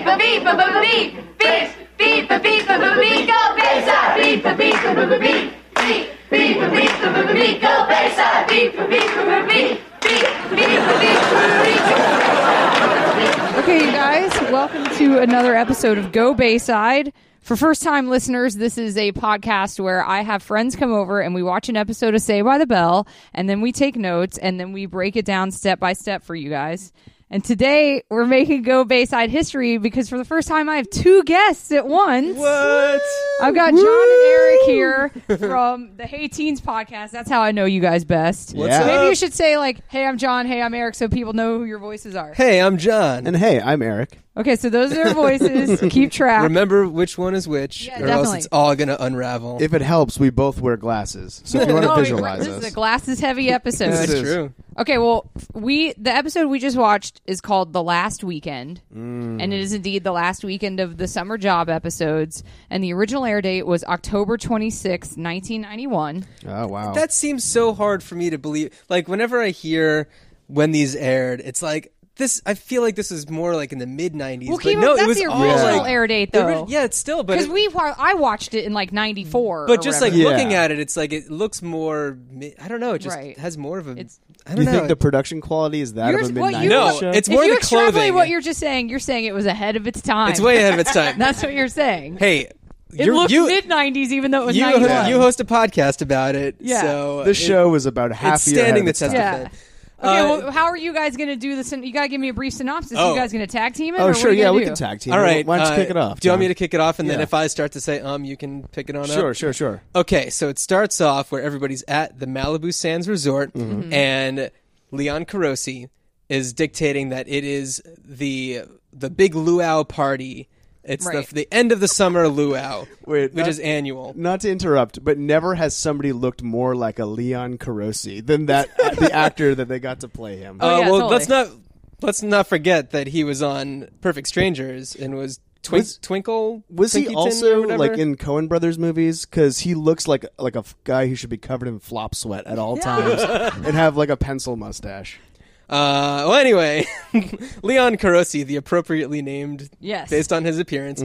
Okay, you guys, welcome to another episode of Go Bayside. For first-time listeners, this is a podcast where I have friends come over and we watch an episode of Saved by the Bell, and then we take notes, and then we break it down step by step for you guys. And today, we're making Go Bayside history because for the first time, I have two guests at once. What? I've got John and Eric here from the Hey Teens podcast. That's how I know you guys best. What's So up? maybe you should say, like, hey, I'm John, hey, I'm Eric, so people know who your voices are. Hey, I'm John. And hey, I'm Eric. Okay, so those are their voices. Keep track. Remember which one is which, Yeah, or else definitely. it's all going to unravel. If it helps, we both wear glasses. So if you want to visualize this us. is a glasses-heavy episode. That's is. true. Okay, well, the episode we just watched is called The Last Weekend, and it is indeed the last weekend of the summer job episodes, and the original air date was October 26, 1991. Oh, wow. That seems so hard for me to believe. Like, whenever I hear when these aired, it's like, this. I feel like this is more like in the mid-90s. Well, but keep no, that's it was the all original like, air date, the though. yeah, it's still, but Because I watched it in like 94. but or just whatever. like Yeah. looking at it, it's like it looks more. I don't know. It just Right. has more of a. It's- I don't you know. think the production quality is that Yours- of a what you- mid-90s No, show? it's if more you the extrapolate clothing. what you're just saying it was ahead of its time. It's way ahead of its time. That's what you're saying. Hey, It looked mid-90s even though it was you 91. you host a podcast about it. Yeah. So This show was about half it's a year standing the ahead test of of its Yeah. time. Okay, well, how are you guys going to do this? You got to give me a brief synopsis. Oh. You guys going to tag team it? Oh, or sure. what are you Yeah, gonna we do? can tag team. All right. Why don't you kick it off? Do you want me John? to kick it off, and then Yeah. if I start to say you can pick it on Sure, up? sure. Okay, so it starts off where everybody's at the Malibu Sands Resort, and Leon Carosi is dictating that it is the big luau party. It's Right. the end of the summer luau, Wait, which is annual. Not to interrupt, but never has somebody looked more like a Leon Carosi than that the actor that they got to play him. Oh, yeah, well, totally. let's not forget that he was on Perfect Strangers and was Twinkle. Was he Twinkyton or also whatever? like in Coen Brothers movies? Because he looks like a guy who should be covered in flop sweat at all times and have like a pencil mustache. Well, anyway, Leon Carosi, the appropriately named, Yes. based on his appearance,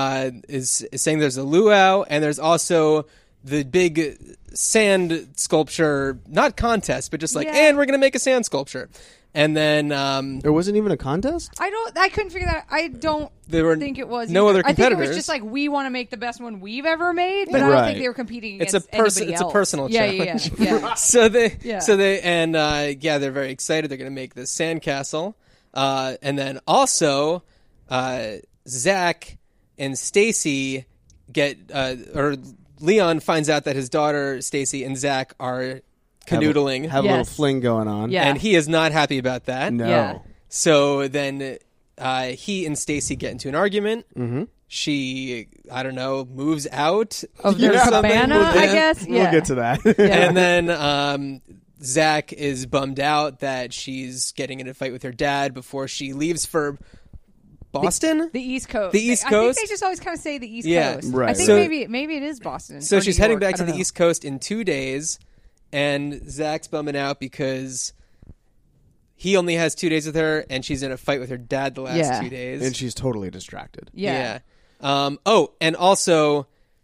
is saying there's a luau and there's also the big sand sculpture, not contest, but just like, Yeah. and we're gonna make a sand sculpture, and then There wasn't even a contest? I couldn't figure that out. I don't there were think it was. no either. other I think it competitors. was just like, we want to make the best one we've ever made, but I don't Right. think they were competing It's against a person- anybody it's a else. personal yeah, challenge. Yeah. So they, Yeah. they're very excited. They're going to make the sandcastle, and then also Zach and Stacy or Leon finds out that his daughter Stacy and Zach are canoodling, Have a little Yes. fling going on. Yeah. and he is not happy about that. No. Yeah. So then he and Stacy get into an argument. Mm-hmm. She, I don't know, moves out Of their or something. cabana, I guess. We'll Yeah. get to that. And then Zach is bummed out that she's getting in a fight with her dad before she leaves for Boston. The East Coast. The East I Coast? think they just always kind of say the East Yeah. Coast. Right, I think right. maybe it is Boston. So or she's New heading York. back I to the don't know. East Coast in 2 days, and Zach's bumming out because he only has 2 days with her, and she's in a fight with her dad the last Yeah. 2 days. And she's totally distracted. Yeah. And also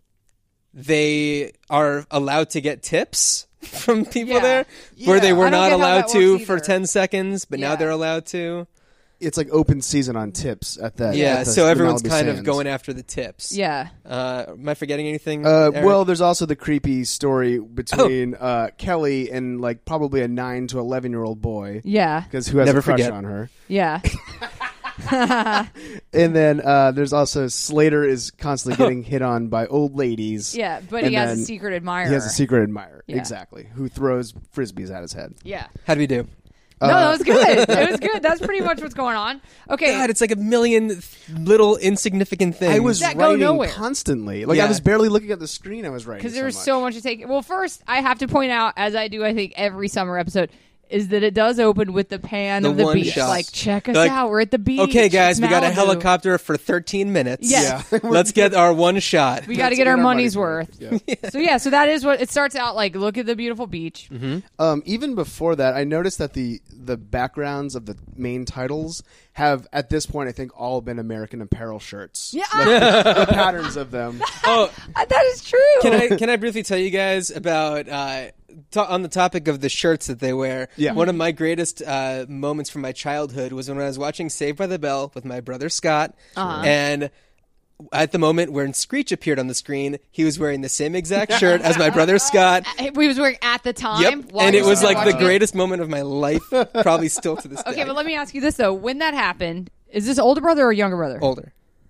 they are allowed to get tips from people Yeah. there, where they were I don't not get how allowed that to works for either. 10 seconds, but now Yeah. they're allowed to. It's like open season on tips at that. Yeah, at the- so the everyone's Malibu kind of Sands. going after the tips. Yeah. Am I forgetting anything? Eric? Well, there's also the creepy story between Kelly and like probably a 9 to 11-year-old boy. Yeah. Because who has Never a crush forget. on her? Yeah. And then there's also Slater is constantly getting hit on by old ladies. Yeah, but And he has a then secret admirer. He has a secret admirer, Yeah. exactly, who throws frisbees at his head. Yeah. How do we do? No, that was good. It was good. That's pretty much what's going on. Okay. God, it's like a million little insignificant things. I was That go writing nowhere. constantly. Like Yeah. I was barely looking at the screen. I was writing Because there was much. so much to take. Well, first, I have to point out, as I do, I think, every summer episode, is that it does open with the pan of the one beach. shot. Like, check us Like, out. We're at the beach. Okay, guys, It's we got a Malibu. helicopter for 13 minutes. Yes. Yeah. Let's get our one shot. We got to Let's get our money's worth. Yeah. So that is what it starts out like. Look at the beautiful beach. Even before that, I noticed that the backgrounds of the main titles have, at this point, I think all been American Apparel shirts. Yeah, the patterns of them. Oh, that is true. can I briefly tell you guys about on the topic of the shirts that they wear? Yeah. One of my greatest moments from my childhood was when I was watching Saved by the Bell with my brother Scott, and at the moment when Screech appeared on the screen, he was wearing the same exact shirt as my brother Scott. We was wearing at the time. Yep, while and you it was were like the watching it. greatest moment of my life, probably still to this day. Okay, but let me ask you this though: when that happened, is this older brother or younger brother? Older.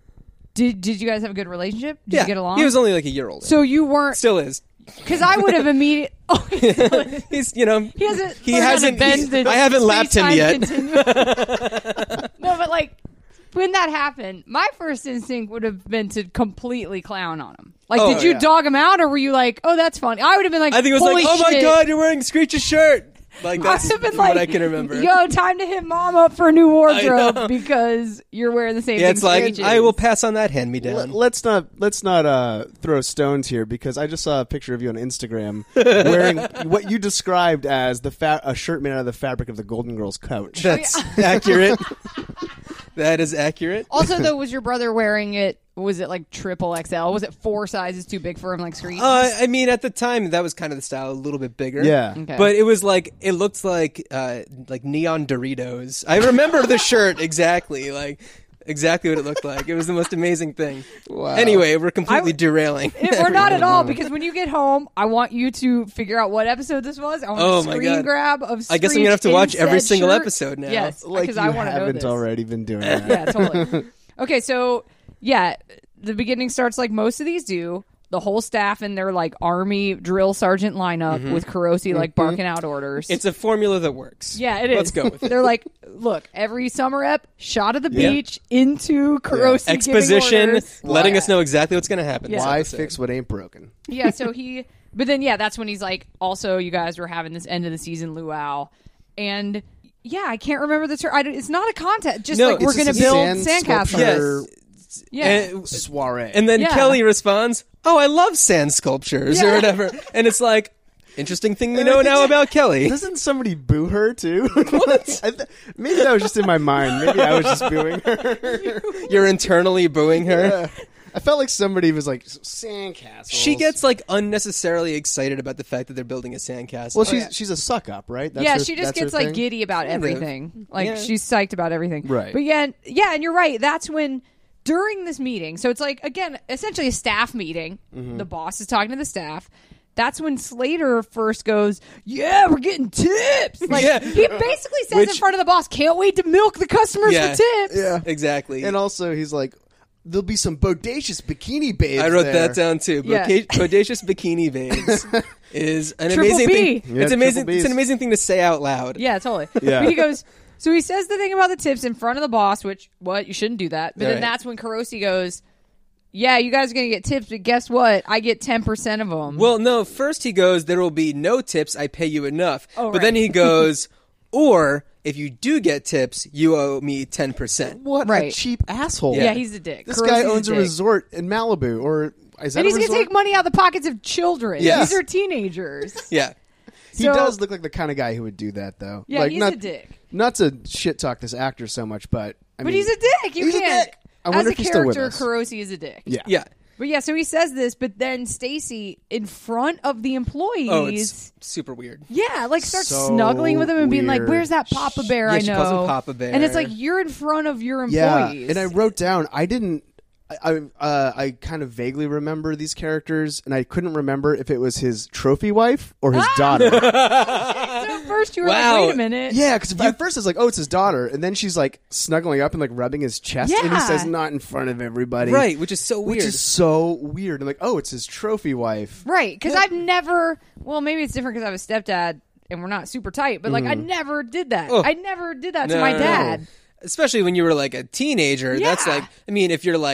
Did you guys have a good relationship? Did Yeah, you get along? he was only like a year older. So you weren't, Still is. because I would have immediately. Oh, He's he hasn't. He learned how to hasn't. bend the I haven't lapped him space-time yet. continuum. No, but like when that happened, my first instinct would have been to completely clown on him. Like, Oh, did you yeah. dog him out, or were you like, "Oh, that's funny"? I would have been like, I think it was "Holy like, oh my shit." god, you're wearing Screech's shirt. Like I that's would have been from like, what I can remember. Yo, time to hit mom up for a new know. wardrobe because you're wearing the same. Yeah, thing it's like Screech is. I will pass on that hand me down. Let's not throw stones here, because I just saw a picture of you on Instagram wearing what you described as a shirt made out of the fabric of the Golden Girls couch. That's accurate. That is accurate. Also, though, was your brother wearing it? Was it like triple XL? Was it 4 sizes too big for him, like Screech? I mean, at the time, that was kind of the style, a little bit bigger. Yeah. Okay. But it was like, it looked like neon Doritos. I remember the shirt exactly, like exactly what it looked like. It was the most amazing thing. Wow. Anyway, we're completely derailing. We're not at all, because when you get home, I want you to figure out what episode this was. I want Oh a my screen God. grab of I guess I'm Screech gonna have to in watch every said single shirt. episode now. Yes, Like because you I want to know haven't this. already been doing that. Yeah, totally. Okay, so yeah, the beginning starts like most of these do. The whole staff in their like army drill sergeant lineup with Kurosi like barking out orders. It's a formula that works. Yeah, it is. Let's go with it. They're like, look, every summer ep, shot of the beach into Kurosi Exposition, giving orders. letting us know exactly what's going to happen. Yeah. this Why episode. fix what ain't broken? Yeah, so but then that's when he's like, also, you guys were having this end of the season luau, and yeah, I can't remember the term. It's not a contest. Just No, like we're it's going to just a build sand sandcastles. sculpture Yeah. And, soiree. and then Yeah. Kelly responds, "Oh, I love sand sculptures or Yeah. whatever." And it's like, interesting thing we know now about Kelly. Doesn't somebody boo her too? Maybe that was just in my mind. Maybe I was just booing her. You're internally booing her. Yeah. I felt like somebody was like, sandcastles. She gets like unnecessarily excited about the fact that they're building a sandcastle. Well, she's a suck up, right? That's yeah, her- she just that's her gets like thing? giddy about Kind of. everything. Like Yeah. she's psyched about everything. Right. But and you're right. That's when during this meeting, so it's like again, essentially a staff meeting. Mm-hmm. The boss is talking to the staff. That's when Slater first goes, "Yeah, we're getting tips." Like Yeah. he basically says in front of the boss, "Can't wait to milk the customers Yeah. for tips." Yeah. exactly. And also, he's like, there'll be some bodacious bikini babes. I wrote there. that down too. Yeah. Bodacious bikini babes is an Triple amazing B. thing. Yeah, It's amazing. triple Bs. It's an amazing thing to say out loud. Yeah, totally. Yeah. But he goes, so he says the thing about the tips in front of the boss, which, you shouldn't do that. But then Right. that's when Kurosi goes, yeah, you guys are going to get tips, but guess what? I get 10% of them. Well, no. First he goes, "There will be no tips. I pay you enough." Oh, but then right. he goes, "Or if you do get tips, you owe me 10%." What a Right. cheap asshole. yeah, he's a dick. This Kurosi's guy owns a dick. resort in Malibu, or is that And he's a going to resort? take money out of the pockets of children. Yes. These are teenagers. Yeah. He So- does look like the kind of guy who would do that, though. Yeah, like, he's not, a dick. Not to shit talk this actor so much, but But he's a dick. You he's a can't. dick. I wonder As a if he's still with character, us. Kurosi is a dick. Yeah. Yeah. But yeah, so he says this, but then Stacy, in front of the employees... Oh, it's super weird. Yeah, like starts So snuggling with him and being like, weird. "Where's that Papa Bear Yeah, I she know?" calls him Papa Bear. And it's like you're in front of your Yeah, employees. and I wrote down. I didn't. I kind of vaguely remember these characters, and I couldn't remember if it was his trophy wife or his daughter. So at first you were Wow. like, "Wait a minute." Yeah, because at first it's like, oh, it's his daughter, and then she's like snuggling up and like rubbing his chest, and he Yeah. says, "Not in front of everybody," Right, which is so Which weird. is so weird. I'm like, oh, it's his trophy wife. Right, because I've never. Well, maybe it's different because I have a stepdad and we're not super tight, but like I never did that. Oh. I never did that to No, my no, dad. no. Especially when you were like a teenager. That's Yeah. like, I mean, if you're like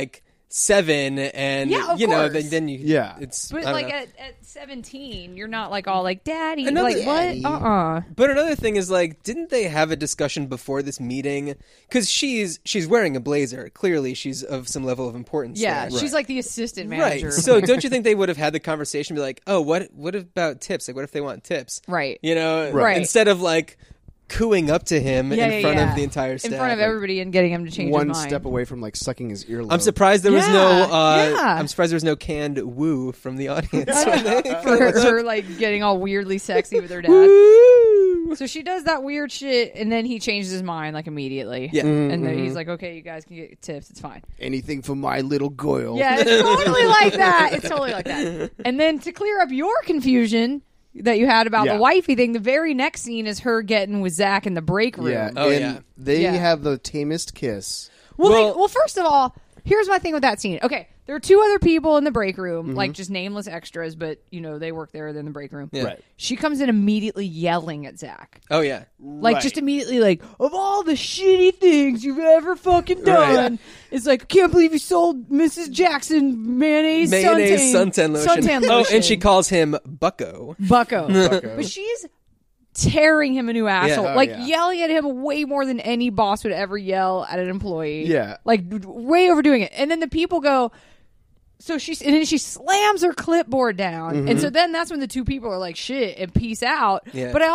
7, and Yeah, of you know, course. then you, Yeah. it's. But I don't like know. at 17, you're not like all like daddy. Another- Like Daddy. what? But another thing is like, didn't they have a discussion before this meeting? Because she's wearing a blazer. Clearly, she's of some level of importance. Yeah, there. she's like the assistant manager. Right. So don't you think they would have had the conversation, be like, oh, what about tips? Like, what if they want tips? Right. You know, Right. instead of like cooing up to him in front of the entire staff. in front of everybody and getting him to change One his mind. step away from like sucking his earlobe. I'm surprised there was Yeah, no. yeah. I'm surprised there was no canned woo from the audience. for her like getting all weirdly sexy with her dad. Woo! So she does that weird shit, and then he changes his mind like immediately. Yeah. And then he's like, "Okay, you guys can get tips. It's fine." anything for my little girl. Yeah, it's totally like that. It's totally like that. And then to clear up your confusion that you had about Yeah. the wifey thing, the very next scene is her getting with Zach in the break room. Yeah. Oh, and yeah. They Yeah. have the tamest kiss. Well, first of all, here's my thing with that scene. Okay, there are 2 other people in the break room, like just nameless extras, but you know they work there in the break room. Yeah. Right. She comes in immediately yelling at Zach. Oh yeah. Like Right. just immediately, like of all the shitty things you've ever fucking done, it's like can't believe you sold Mrs. Jackson mayonnaise suntan lotion. Suntan Oh, lotion. and she calls him Bucko. Bucko. But she's tearing him a new asshole, Oh, like yeah. yelling at him way more than any boss would ever yell at an employee. Yeah. like way overdoing it. And then the people go. So and then she slams her clipboard down, and so then that's when the 2 people are like, "Shit," and peace out. Yeah. But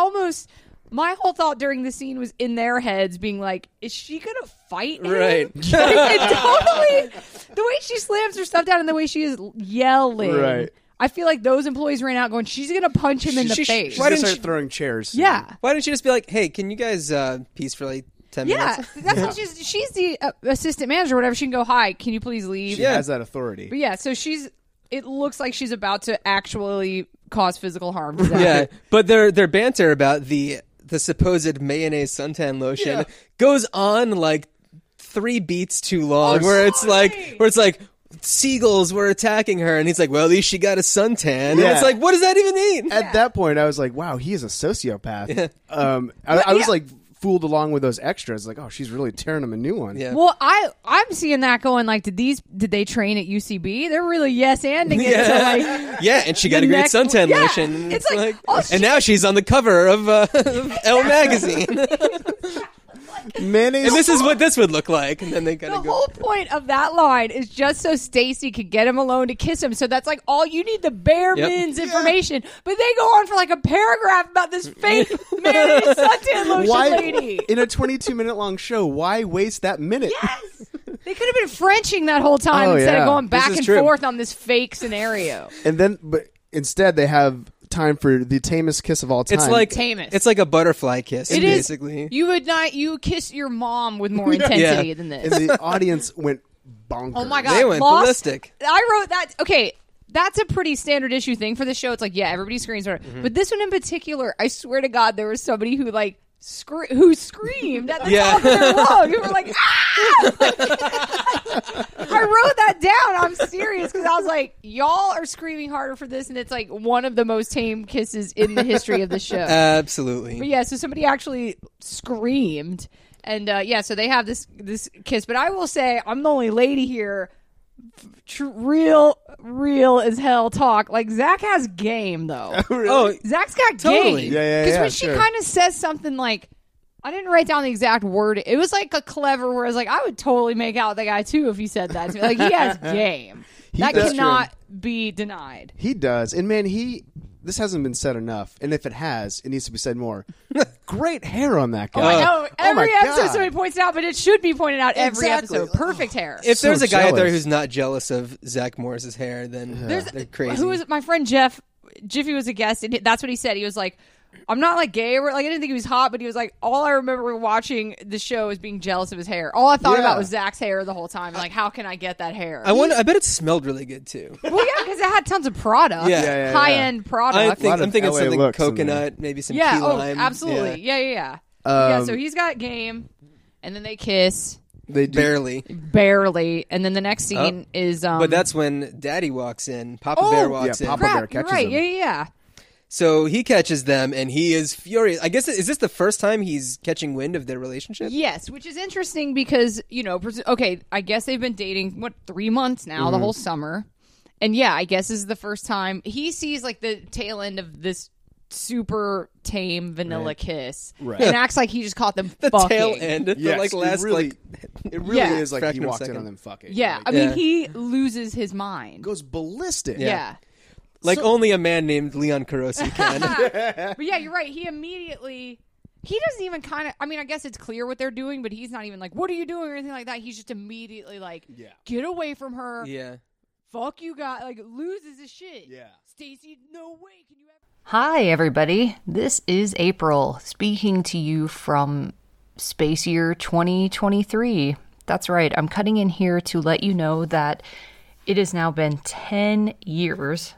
my whole thought during the scene was in their heads, being like, "Is she gonna fight him?" Right. Like, totally. The way she slams her stuff down and the way she is yelling. Right. I feel like those employees ran out going, "She's gonna punch him in the She- face." She's Why gonna didn't start she- throwing chairs. Yeah. Why don't you just be like, hey, can you guys peace for like 10 Yeah, minutes? that's what she's the assistant manager or whatever. She can go, "Hi, can you please leave?" She Yeah. has that authority. But yeah, so it looks like she's about to actually cause physical harm to Zach. Yeah, but their banter about the supposed mayonnaise suntan lotion goes on like 3 beats too long, where it's like seagulls were attacking her, and he's like, well, at least she got a suntan. And Yeah. it's like, what does that even mean? At that point, I was like, wow, he is a sociopath. I was like fooled along with those extras. Like, oh, she's really tearing him a new one. Yeah. Well, I'm seeing that going like, did they train at UCB? They're really yes-anding it. So like, Yeah, and she got The a great next- suntan yeah, lotion. And it's like, oh, and now she's on the cover of Elle magazine. Mayonnaise. And this is what this would look like. And then they kind the of go. whole point of that line is just so Stacy could get him alone to kiss him. So that's like all you need, the bare Yep. minimum information. But they go on for like a paragraph about this fake mayonnaise suntan lotion why lady. in a 22-minute long show? Why waste that minute? Yes. They could have been Frenching that whole time Oh, instead yeah. of going back is and true. forth on this fake scenario. And then, but instead, they have time for the tamest kiss of all time. It's like Tamest. it's like a butterfly kiss, It is. basically. You kiss your mom with more intensity than this. and the audience went bonkers. Oh my god! They went Lost- ballistic. I wrote that. Okay, that's a pretty standard issue thing for the show. It's like, yeah, everybody screams, Mm-hmm. but this one in particular, I swear to God, there was somebody who like who screamed at the Yeah. top of their lungs. Who were like, ah! I wrote that down. I'm serious because I was like, y'all are screaming harder for this, and it's like one of the most tame kisses in the history of the show. Absolutely. But yeah, so somebody actually screamed, and yeah, so they have this kiss. But I will say, I'm the only lady here. Real as hell talk. Like Zach has game though. Oh, Zach's got Totally. game. Yeah, Because yeah, when she sure. kind of says something like, I didn't write down the exact word. It was like a clever where I was like, I would totally make out with the guy too if he said that to me. Like he has game. That does. cannot be denied. He does. And man, this hasn't been said enough. And if it has, it needs to be said more. Great hair on that guy. I know every my episode God. somebody points it out, but it should be pointed out every Exactly. episode. Perfect hair. if So there's a guy out there jealous. who's not jealous of Zach Morris's hair, then they're crazy. Who was it? My friend Jeff? Jiffy was a guest, and that's what he said. He was like, "I'm not like gay or like I didn't think he was hot, but he was like, all I remember watching the show is being jealous of his hair. All I thought Yeah. about was Zach's hair the whole time. Like, how can I get that hair? I bet it smelled really good too. Well, yeah, because it had tons of product, Yeah. Yeah, yeah, high end product. I'm thinking LA something looks in coconut, maybe some yeah, key lime. absolutely, yeah. So he's got game, and then they kiss They do. Barely. barely, and then the next scene is But that's when Daddy walks in. Papa Oh, Bear walks yeah, in. Papa crap. Bear You're catches right, him. yeah. So he catches them, and he is furious. I guess, is this the first time he's catching wind of their relationship? Yes, which is interesting because, okay, I guess they've been dating, 3 months now, the whole summer. And yeah, I guess this is the first time he sees like the tail end of this super tame vanilla kiss and acts like he just caught them The fucking. tail end. Yes, The last, it really Yeah. is like he fraction of a walked in second. on them fucking. Yeah, Like, I mean, he loses his mind. goes ballistic. Yeah. like only a man named Leon Carosi can. But yeah, you're right. He doesn't even kind of, I mean, I guess it's clear what they're doing, but he's not even like, what are you doing or anything like that. He's just immediately like, get away from her. Yeah. Fuck you guys. Like, loses his shit. Yeah. Stacey, no way can you ever. Hi, everybody. This is April speaking to you from Space Year 2023. That's right. I'm cutting in here to let you know that it has now been 10 years,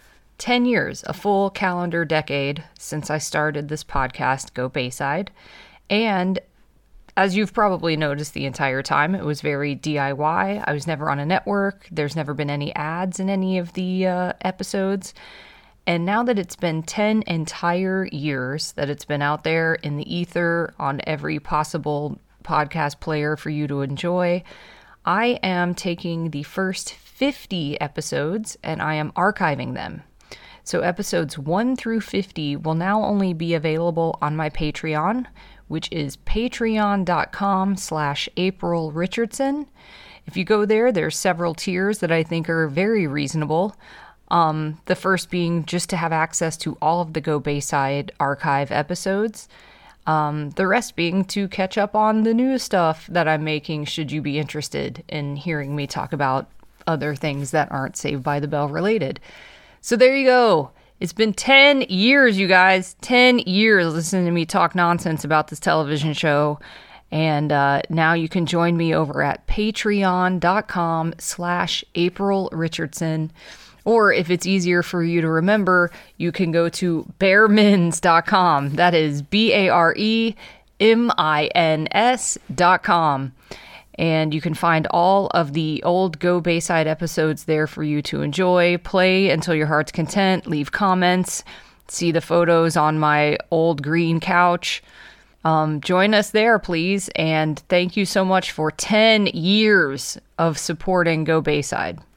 a full calendar decade since I started this podcast, Go Bayside. And as you've probably noticed the entire time, it was very DIY. I was never on a network. There's never been any ads in any of the episodes. And now that it's been 10 entire years that it's been out there in the ether on every possible podcast player for you to enjoy, I am taking the first 50 episodes and I am archiving them. So episodes 1 through 50 will now only be available on my Patreon, which is patreon.com/April Richardson. If you go there, there's several tiers that I think are very reasonable. The first being just to have access to all of the Go Bayside archive episodes. The rest being to catch up on the new stuff that I'm making should you be interested in hearing me talk about other things that aren't Saved by the Bell related. So there you go. It's been 10 years, you guys. 10 years listening to me talk nonsense about this television show. And now you can join me over at patreon.com/April Richardson. Or if it's easier for you to remember, you can go to baremins.com. That is BAREMINS.com. And you can find all of the old Go Bayside episodes there for you to enjoy, play until your heart's content, leave comments, see the photos on my old green couch. Join us there, please. And thank you so much for 10 years of supporting Go Bayside.